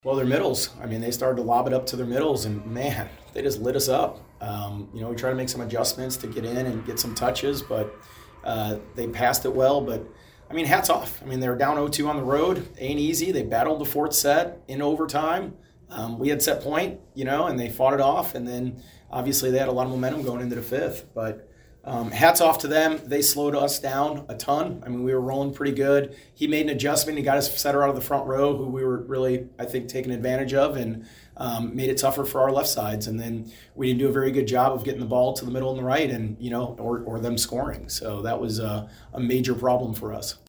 Well, their middles. I mean, they started to lob it up to their middles, and man, they just lit us up. We tried to make some adjustments to get in and get some touches, but they passed it well. But I mean, hats off. I mean, they were down 0-2 on the road. Ain't easy. They battled the fourth set in overtime. We had set point, and they fought it off. And then obviously they had a lot of momentum going into the fifth. But hats off to them. They slowed us down a ton. I mean, we were rolling pretty good. He made an adjustment. He got his setter out of the front row, who we were really, I think, taking advantage of, and made it tougher for our left sides. And then we didn't do a very good job of getting the ball to the middle and the right, and or them scoring. So that was a major problem for us.